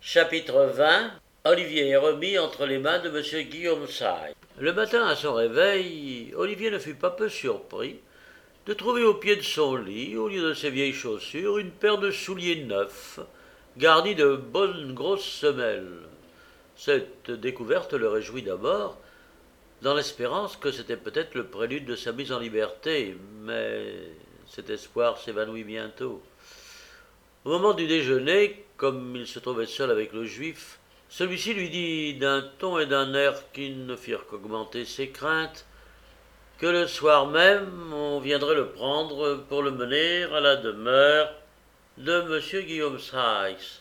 Chapitre 20. Olivier est remis entre les mains de M. Guillaume Sage. Le matin, à son réveil, Olivier ne fut pas peu surpris de trouver au pied de son lit, au lieu de ses vieilles chaussures, une paire de souliers neufs, garnis de bonnes grosses semelles. Cette découverte le réjouit d'abord, dans l'espérance que c'était peut-être le prélude de sa mise en liberté, mais cet espoir s'évanouit bientôt. Au moment du déjeuner, comme il se trouvait seul avec le juif, celui-ci lui dit d'un ton et d'un air qui ne firent qu'augmenter ses craintes que le soir même on viendrait le prendre pour le mener à la demeure de M. Guillaume Sykes.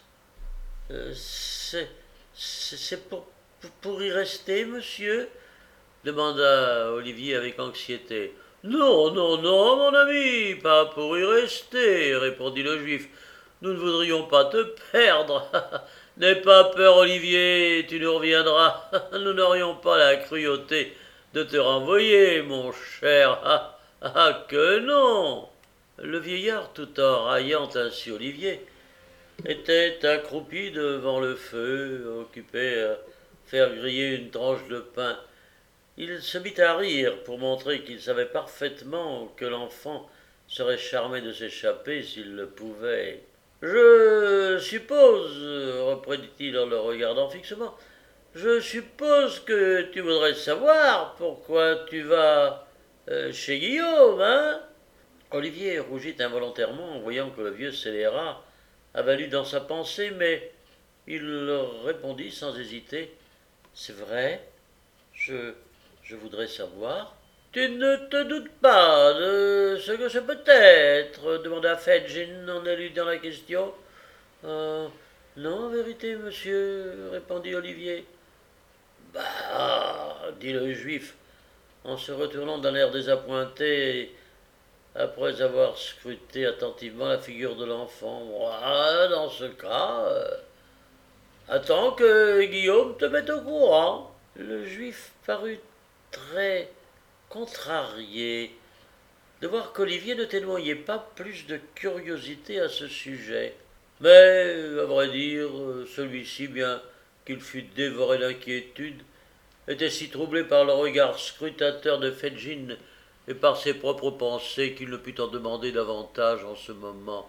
C'est pour y rester, monsieur demanda Olivier avec anxiété. Non, non, non, mon ami, pas pour y rester, répondit le juif. Nous ne voudrions pas te perdre. N'aie pas peur, Olivier, tu nous reviendras. Nous n'aurions pas la cruauté de te renvoyer, mon cher. Ah, que non. Le vieillard, tout en raillant ainsi Olivier, était accroupi devant le feu, occupé à faire griller une tranche de pain. Il se mit à rire pour montrer qu'il savait parfaitement que l'enfant serait charmé de s'échapper s'il le pouvait. Je suppose, reprit-il en le regardant fixement, je suppose que tu voudrais savoir pourquoi tu vas chez Guillaume, hein? Olivier rougit involontairement en voyant que le vieux scélérat avait lu dans sa pensée, mais il répondit sans hésiter. C'est vrai, je voudrais savoir. Tu ne te doutes pas de ce que c'est peut-être demanda Fedgin en éludant la question. Non, en vérité, monsieur, répondit Olivier. Bah, dit le juif, en se retournant d'un air désappointé après avoir scruté attentivement la figure de l'enfant. Dans ce cas, attends que Guillaume te mette au courant. Le juif parut très contrarié de voir qu'Olivier ne témoignait pas plus de curiosité à ce sujet. Mais, à vrai dire, celui-ci, bien qu'il fût dévoré d'inquiétude, était si troublé par le regard scrutateur de Fedgin et par ses propres pensées qu'il ne put en demander davantage en ce moment.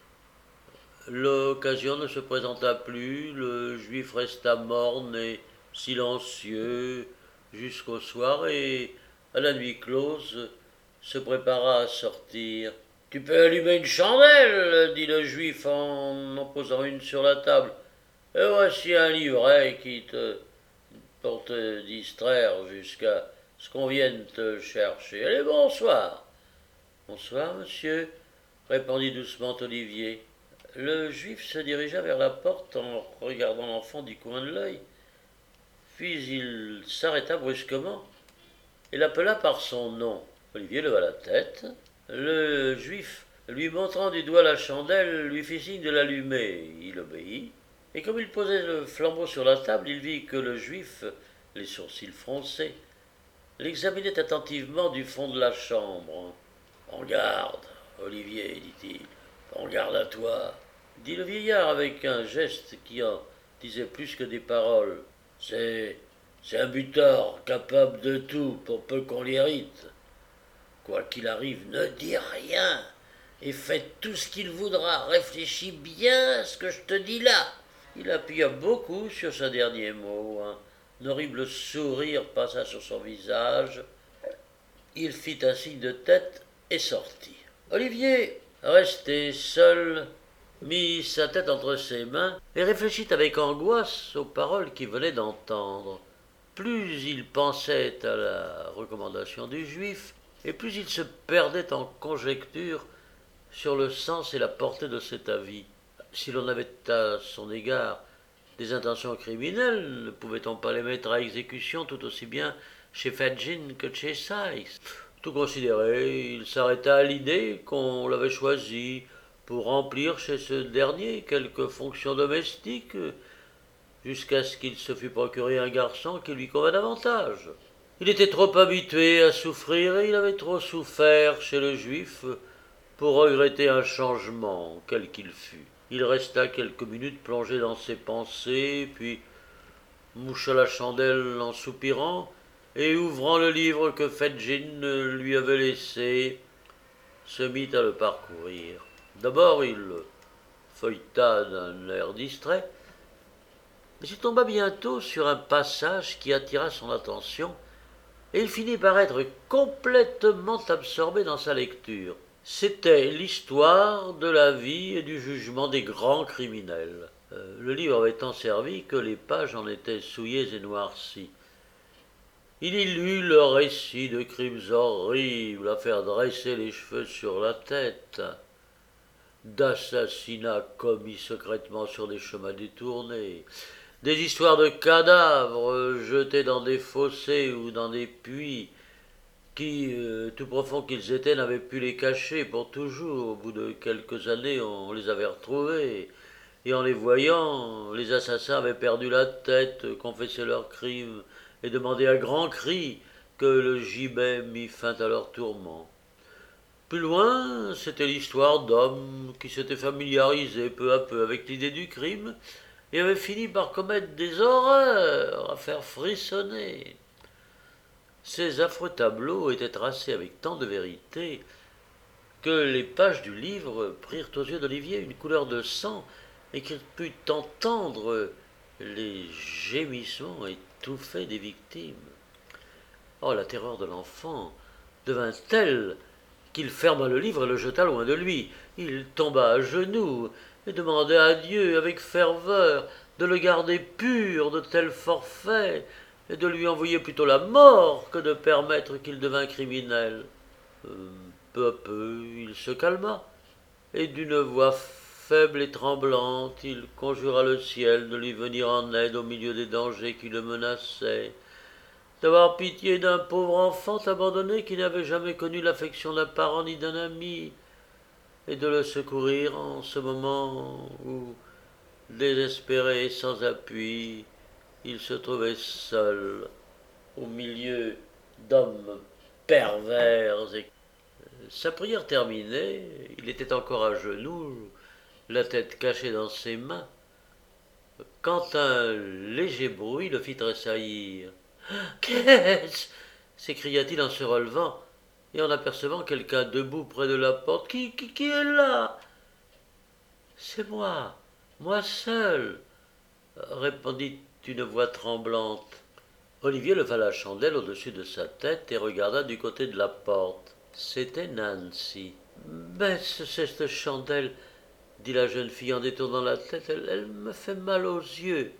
L'occasion ne se présenta plus, le juif resta morne et silencieux jusqu'au soir et, à la nuit close, se prépara à sortir. Tu peux allumer une chandelle, dit le juif en posant une sur la table. Et voici un livret pour te distraire jusqu'à ce qu'on vienne te chercher. Allez, bonsoir. Bonsoir, monsieur, répondit doucement Olivier. Le juif se dirigea vers la porte en regardant l'enfant du coin de l'œil. Puis il s'arrêta brusquement et l'appela par son nom. Olivier leva la tête. Le juif, lui montrant du doigt la chandelle, lui fit signe de l'allumer. Il obéit. Et comme il posait le flambeau sur la table, il vit que le juif, les sourcils froncés, l'examinait attentivement du fond de la chambre. « Prends garde, Olivier, dit-il. Prends garde à toi, dit le vieillard avec un geste qui en disait plus que des paroles. C'est un butor capable de tout pour peu qu'on l'irrite. Quoi qu'il arrive, ne dis rien et fais tout ce qu'il voudra. Réfléchis bien à ce que je te dis là. Il appuya beaucoup sur ce dernier mot. Un horrible sourire passa sur son visage. Il fit un signe de tête et sortit. Olivier, resté seul, mit sa tête entre ses mains et réfléchit avec angoisse aux paroles qu'il venait d'entendre. Plus il pensait à la recommandation du juif, et plus il se perdait en conjectures sur le sens et la portée de cet avis. Si l'on avait à son égard des intentions criminelles, ne pouvait-on pas les mettre à exécution tout aussi bien chez Fedgin que chez Sykes? Tout considéré, il s'arrêta à l'idée qu'on l'avait choisi pour remplir chez ce dernier quelques fonctions domestiques, jusqu'à ce qu'il se fût procuré un garçon qui lui convînt davantage. Il était trop habitué à souffrir et il avait trop souffert chez le juif pour regretter un changement, quel qu'il fût. Il resta quelques minutes plongé dans ses pensées, puis moucha la chandelle en soupirant, et ouvrant le livre que Fedjin lui avait laissé, se mit à le parcourir. D'abord il le feuilleta d'un air distrait, mais il tomba bientôt sur un passage qui attira son attention, et il finit par être complètement absorbé dans sa lecture. C'était l'histoire de la vie et du jugement des grands criminels. Le livre avait tant servi que les pages en étaient souillées et noircies. Il y lut le récit de crimes horribles à faire dresser les cheveux sur la tête, d'assassinats commis secrètement sur des chemins détournés, des histoires de cadavres jetés dans des fossés ou dans des puits qui, tout profonds qu'ils étaient, n'avaient pu les cacher pour toujours. Au bout de quelques années, on les avait retrouvés, et en les voyant, les assassins avaient perdu la tête, confessé leurs crimes, et demandé à grands cris que le gibet mît fin à leurs tourments. Plus loin, c'était l'histoire d'hommes qui s'étaient familiarisés peu à peu avec l'idée du crime et avaient fini par commettre des horreurs à faire frissonner. Ces affreux tableaux étaient tracés avec tant de vérité que les pages du livre prirent aux yeux d'Olivier une couleur de sang et qu'il put entendre les gémissements étouffés des victimes. Oh, la terreur de l'enfant devint telle qu'il ferma le livre et le jeta loin de lui. Il tomba à genoux et demanda à Dieu avec ferveur de le garder pur de tels forfaits et de lui envoyer plutôt la mort que de permettre qu'il devînt criminel. Peu à peu, il se calma, et d'une voix faible et tremblante, il conjura le ciel de lui venir en aide au milieu des dangers qui le menaçaient, d'avoir pitié d'un pauvre enfant abandonné qui n'avait jamais connu l'affection d'un parent ni d'un ami, et de le secourir en ce moment où, désespéré et sans appui, il se trouvait seul au milieu d'hommes pervers. Et sa prière terminée, il était encore à genoux, la tête cachée dans ses mains, quand un léger bruit le fit tressaillir. Qu'est-ce? S'écria-t-il en se relevant et en apercevant quelqu'un debout près de la porte. Qui est là? C'est moi seul, répondit une voix tremblante. Olivier leva la chandelle au-dessus de sa tête et regarda du côté de la porte. C'était Nancy. Baisse cette chandelle, dit la jeune fille en détournant la tête. Elle me fait mal aux yeux.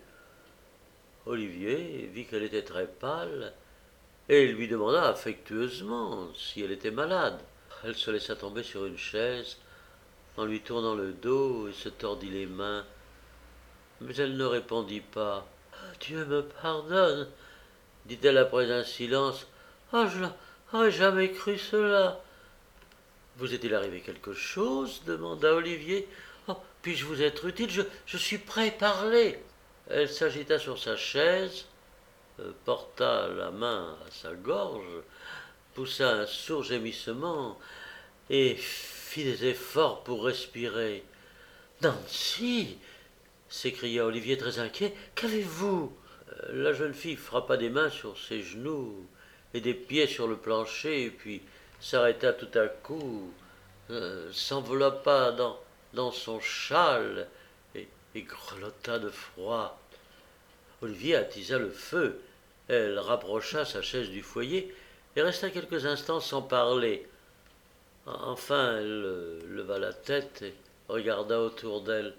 Olivier vit qu'elle était très pâle et lui demanda affectueusement si elle était malade. Elle se laissa tomber sur une chaise en lui tournant le dos et se tordit les mains. Mais elle ne répondit pas. Dieu me pardonne, dit-elle après un silence. Ah, je n'aurais jamais cru cela. Vous est-il arrivé quelque chose? Demanda Olivier. Oh, puis-je vous être utile? Je suis prêt à parler. Elle s'agita sur sa chaise, porta la main à sa gorge, poussa un sourd gémissement et fit des efforts pour respirer. Nancy, s'écria Olivier très inquiet, qu'avez-vous? La jeune fille frappa des mains sur ses genoux et des pieds sur le plancher, puis s'arrêta tout à coup, s'enveloppa dans son châle et grelotta de froid. Olivier attisa le feu. Elle rapprocha sa chaise du foyer et resta quelques instants sans parler. Enfin, elle leva la tête et regarda autour d'elle.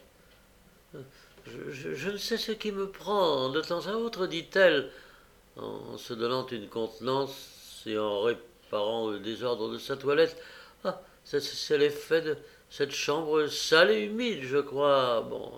Je ne sais ce qui me prend de temps à autre, dit-elle, en se donnant une contenance et en réparant le désordre de sa toilette. Ah, c'est l'effet de cette chambre sale et humide, je crois. Bon,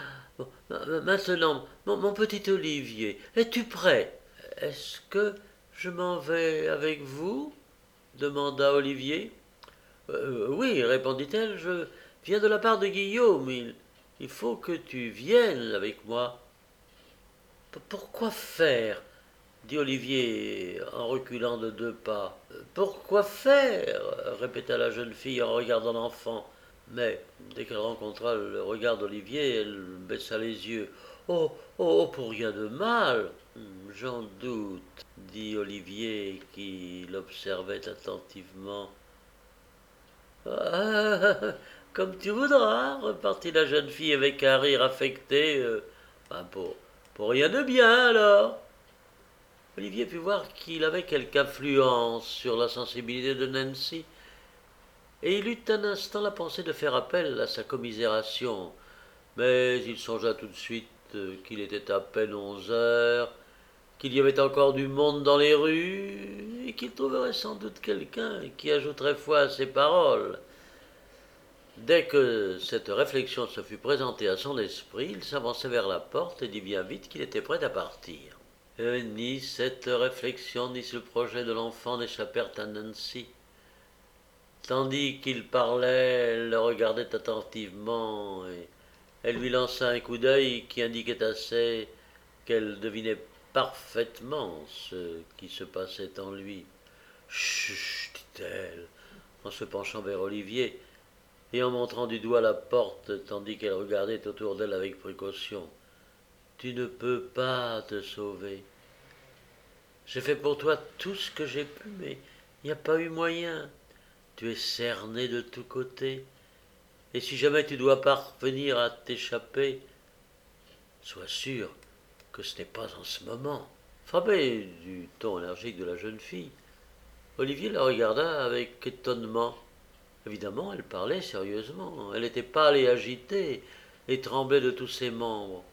maintenant, mon petit Olivier, es-tu prêt? Est-ce que je m'en vais avec vous? Demanda Olivier. Oui, répondit-elle, je viens de la part de Guillaume. Il faut que tu viennes avec moi. Pourquoi faire? Dit Olivier en reculant de 2 pas. Pourquoi faire? Répéta la jeune fille en regardant l'enfant. Mais dès qu'elle rencontra le regard d'Olivier, elle baissa les yeux. Oh, oh, pour rien de mal. J'en doute, dit Olivier, qui l'observait attentivement. Ah, comme tu voudras, repartit la jeune fille avec un rire affecté. Ben, pour rien de bien alors. Olivier put voir qu'il avait quelque influence sur la sensibilité de Nancy, et il eut un instant la pensée de faire appel à sa commisération. Mais il songea tout de suite qu'il était à peine 11 heures, qu'il y avait encore du monde dans les rues, et qu'il trouverait sans doute quelqu'un qui ajouterait foi à ses paroles. Dès que cette réflexion se fut présentée à son esprit, il s'avançait vers la porte et dit bien vite qu'il était prêt à partir. Ni cette réflexion ni ce projet de l'enfant n'échappèrent à Nancy. Tandis qu'il parlait, elle le regardait attentivement et elle lui lança un coup d'œil qui indiquait assez qu'elle devinait parfaitement ce qui se passait en lui. Chut, dit-elle, en se penchant vers Olivier et en montrant du doigt la porte tandis qu'elle regardait autour d'elle avec précaution. Tu ne peux pas te sauver. J'ai fait pour toi tout ce que j'ai pu, mais il n'y a pas eu moyen. Tu es cerné de tous côtés. Et si jamais tu dois parvenir à t'échapper, sois sûr que ce n'est pas en ce moment. Frappé du ton énergique de la jeune fille, Olivier la regarda avec étonnement. Évidemment, elle parlait sérieusement. Elle était pâle et agitée, et tremblait de tous ses membres.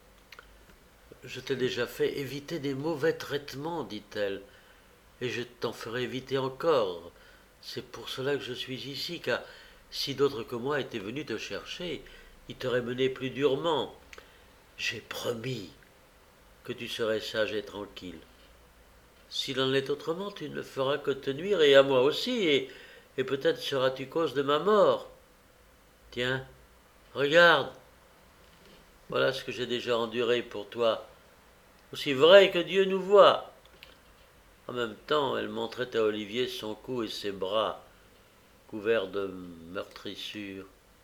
Je t'ai déjà fait éviter des mauvais traitements, dit-elle, et je t'en ferai éviter encore. C'est pour cela que je suis ici, car si d'autres que moi étaient venus te chercher, ils t'auraient mené plus durement. J'ai promis que tu serais sage et tranquille. S'il en est autrement, tu ne feras que te nuire, et à moi aussi, et peut-être seras-tu cause de ma mort. Tiens, regarde, voilà ce que j'ai déjà enduré pour toi, aussi vrai que Dieu nous voit. En même temps, elle montrait à Olivier son cou et ses bras, couverts de meurtrissures.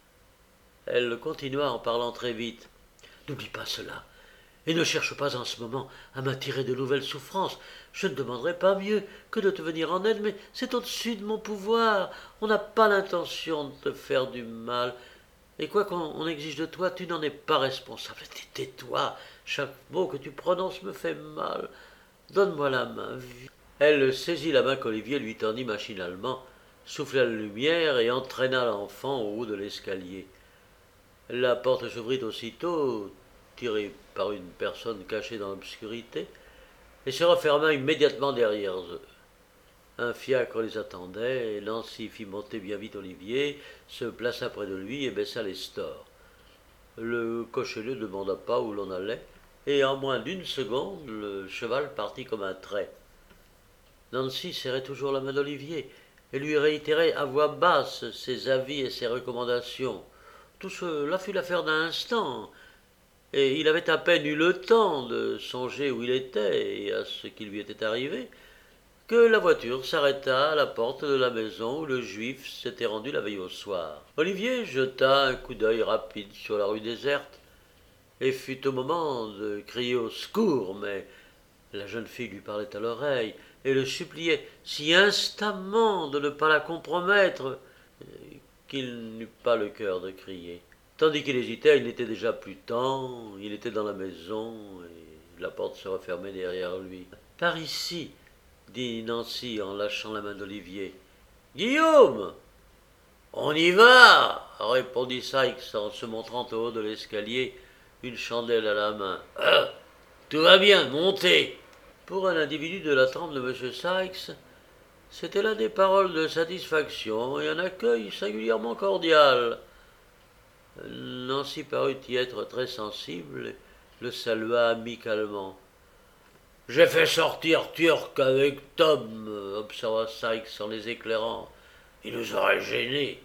Elle continua en parlant très vite. N'oublie pas cela, et ne cherche pas en ce moment à m'attirer de nouvelles souffrances. Je ne demanderai pas mieux que de te venir en aide, mais c'est au-dessus de mon pouvoir. On n'a pas l'intention de te faire du mal. Et quoi qu'on exige de toi, tu n'en es pas responsable. Tais-toi, chaque mot que tu prononces me fait mal. Donne-moi la main. Elle saisit la main qu'Olivier lui tendit machinalement, souffla la lumière et entraîna l'enfant au haut de l'escalier. La porte s'ouvrit aussitôt, tirée par une personne cachée dans l'obscurité, et se referma immédiatement derrière eux. Un fiacre les attendait, et Nancy fit monter bien vite Olivier, se plaça près de lui et baissa les stores. Le cocher ne demanda pas où l'on allait, et en moins d'une seconde, le cheval partit comme un trait. Nancy serrait toujours la main d'Olivier et lui réitérait à voix basse ses avis et ses recommandations. Tout cela fut l'affaire d'un instant, et il avait à peine eu le temps de songer où il était et à ce qui lui était arrivé, que la voiture s'arrêta à la porte de la maison où le juif s'était rendu la veille au soir. Olivier jeta un coup d'œil rapide sur la rue déserte, et fut au moment de crier au secours, mais la jeune fille lui parlait à l'oreille et le suppliait si instamment de ne pas la compromettre qu'il n'eut pas le cœur de crier. Tandis qu'il hésitait, il n'était déjà plus temps, il était dans la maison et la porte se refermait derrière lui. Par ici, dit Nancy en lâchant la main d'Olivier. Guillaume, on y va, répondit Sykes en se montrant au haut de l'escalier, une chandelle à la main. Tout va bien, montez. Pour un individu de la trempe de M. Sykes, c'était là des paroles de satisfaction et un accueil singulièrement cordial. Nancy parut y être très sensible et le salua amicalement. J'ai fait sortir Turc avec Tom, observa Sykes en les éclairant. Il nous aurait gênés.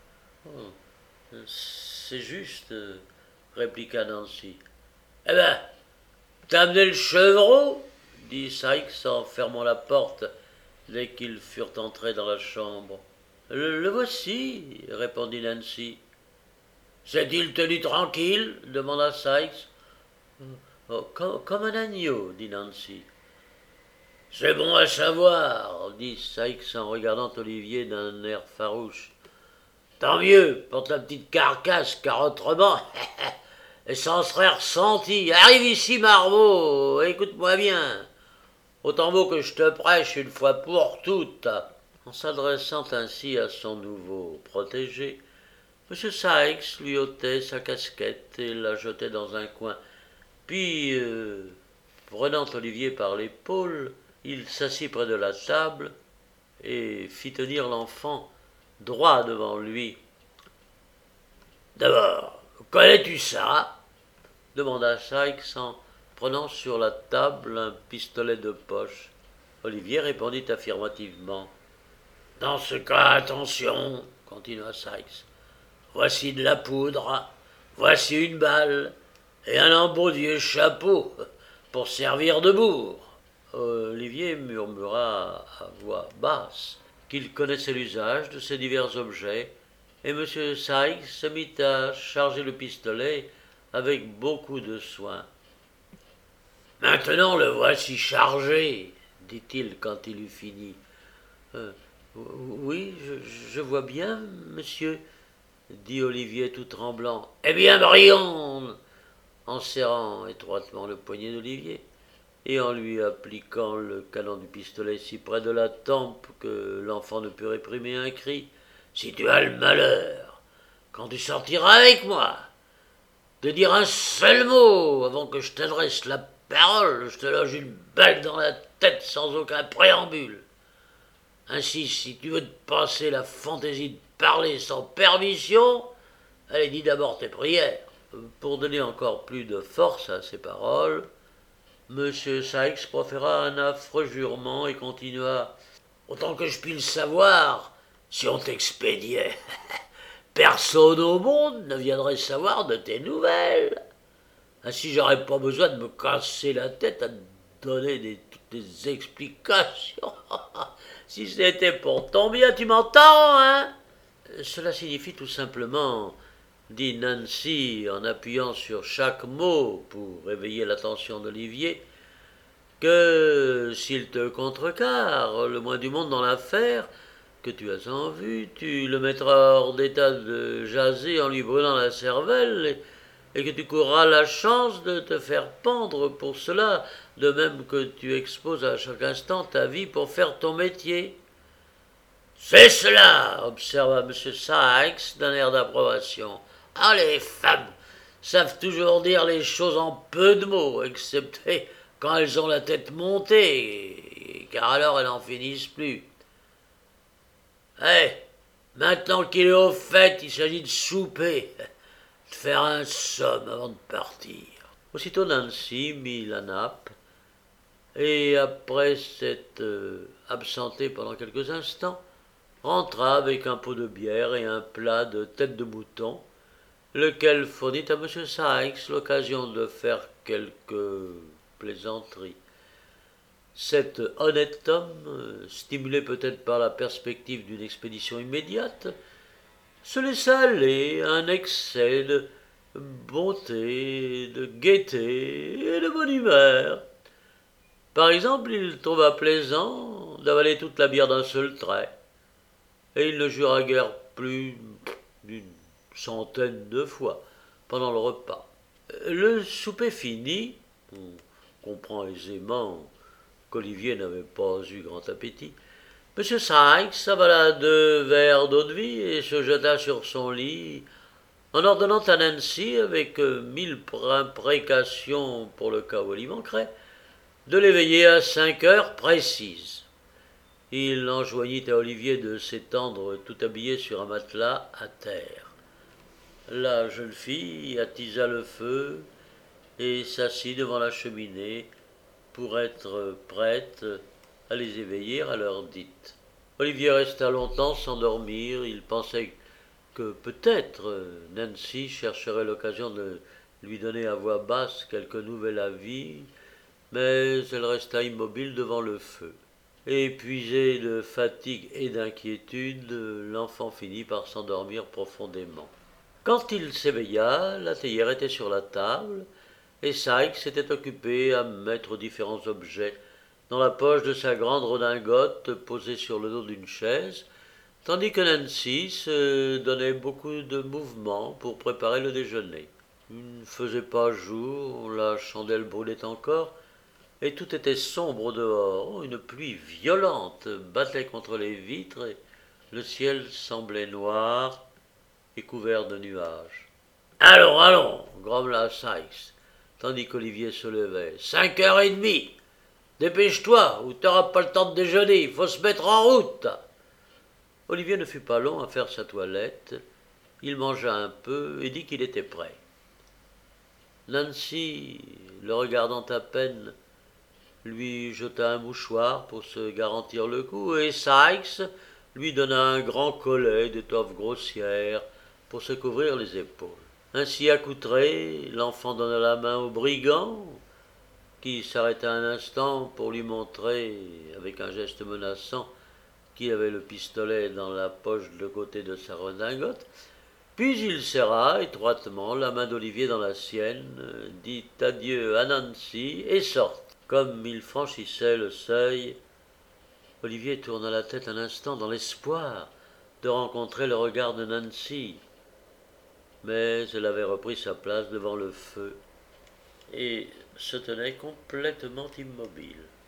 Oh, c'est juste, répliqua Nancy. Eh ben, t'as amené le chevreau, dit Sykes en fermant la porte dès qu'ils furent entrés dans la chambre. Le voici, répondit Nancy. S'est-il tenu tranquille demanda Sikes. Oh, comme un agneau, dit Nancy. C'est bon à savoir, dit Sikes en regardant Olivier d'un air farouche. Tant mieux pour ta petite carcasse, car autrement, elle s'en serait ressentie. Arrive ici, Marmot, écoute-moi bien. Autant vaut que je te prêche une fois pour toutes. En s'adressant ainsi à son nouveau protégé, M. Sikes lui ôtait sa casquette et la jetait dans un coin. Puis, prenant Olivier par l'épaule, il s'assit près de la table et fit tenir l'enfant droit devant lui. D'abord, connais-tu ça demanda Sikes en prenant sur la table un pistolet de poche. Olivier répondit affirmativement. Dans ce cas, attention, continua Sikes. Voici de la poudre, voici une balle et un lambeau de vieux chapeau pour servir de bourre. Olivier murmura à voix basse qu'il connaissait l'usage de ces divers objets, et M. Sikes se mit à charger le pistolet avec beaucoup de soin. Maintenant le voici chargé, dit-il quand il eut fini. Oui, je vois bien, monsieur, dit Olivier tout tremblant. Eh bien, brillons en serrant étroitement le poignet d'Olivier et en lui appliquant le canon du pistolet si près de la tempe que l'enfant ne put réprimer un cri. Si tu as le malheur, quand tu sortiras avec moi, de dire un seul mot avant que je t'adresse la parole, je te loge une balle dans la tête sans aucun préambule. Ainsi, si tu veux te passer la fantaisie de parler sans permission, allez, dis d'abord tes prières. Pour donner encore plus de force à ses paroles, M. Sikes proféra un affreux jurement et continua. Autant que je puis le savoir, si on t'expédiait, personne au monde ne viendrait savoir de tes nouvelles. Ainsi, j'aurais pas besoin de me casser la tête à te donner toutes des explications. Si c'était pour ton bien, tu m'entends, hein? Cela signifie tout simplement, dit Nancy en appuyant sur chaque mot pour réveiller l'attention d'Olivier, que s'il te contrecarre le moins du monde dans l'affaire que tu as en vue, tu le mettras hors d'état de jaser en lui brûlant la cervelle et que tu courras la chance de te faire pendre pour cela, de même que tu exposes à chaque instant ta vie pour faire ton métier. C'est cela, observa M. Sikes d'un air d'approbation. Ah, les femmes savent toujours dire les choses en peu de mots, excepté quand elles ont la tête montée, car alors elles n'en finissent plus. Maintenant qu'il est au fait, il s'agit de souper, de faire un somme avant de partir. Aussitôt Nancy mit la nappe, et après s'être absentée pendant quelques instants, rentra avec un pot de bière et un plat de tête de mouton, lequel fournit à M. Sikes l'occasion de faire quelques plaisanteries. Cet honnête homme, stimulé peut-être par la perspective d'une expédition immédiate, se laissa aller à un excès de bonté, de gaieté et de bonne humeur. Par exemple, il trouva plaisant d'avaler toute la bière d'un seul trait, et il ne jura guère plus d'une centaine de fois pendant le repas. Le souper fini, on comprend aisément qu'Olivier n'avait pas eu grand appétit, M. Sikes avala 2 verres d'eau-de-vie et se jeta sur son lit, en ordonnant à Nancy, avec 1000 imprécations pour le cas où elle y manquerait, de l'éveiller à 5 heures précises. Il enjoignit à Olivier de s'étendre tout habillé sur un matelas à terre. La jeune fille attisa le feu et s'assit devant la cheminée pour être prête à les éveiller à l'heure dite. Olivier resta longtemps sans dormir. Il pensait que peut-être Nancy chercherait l'occasion de lui donner à voix basse quelque nouvel avis, mais elle resta immobile devant le feu. Épuisé de fatigue et d'inquiétude, l'enfant finit par s'endormir profondément. Quand il s'éveilla, la théière était sur la table, et Sykes s'était occupé à mettre différents objets dans la poche de sa grande redingote posée sur le dos d'une chaise, tandis que Nancy se donnait beaucoup de mouvements pour préparer le déjeuner. Il ne faisait pas jour, la chandelle brûlait encore, et tout était sombre dehors. Une pluie violente battait contre les vitres, et le ciel semblait noir et couvert de nuages. Allons, allons, grommela Sykes, tandis qu'Olivier se levait. 5h30. Dépêche-toi, ou t'auras pas le temps de déjeuner, il faut se mettre en route. Olivier ne fut pas long à faire sa toilette. Il mangea un peu et dit qu'il était prêt. Nancy, le regardant à peine, lui jeta un mouchoir pour se garantir le coup, et Sykes lui donna un grand collet d'étoffe grossière pour se couvrir les épaules. Ainsi accoutré, l'enfant donna la main au brigand, qui s'arrêta un instant pour lui montrer, avec un geste menaçant, qu'il avait le pistolet dans la poche de côté de sa redingote. Puis il serra étroitement la main d'Olivier dans la sienne, dit adieu à Nancy et sortit. Comme il franchissait le seuil, Olivier tourna la tête un instant dans l'espoir de rencontrer le regard de Nancy. Mais elle avait repris sa place devant le feu et se tenait complètement immobile.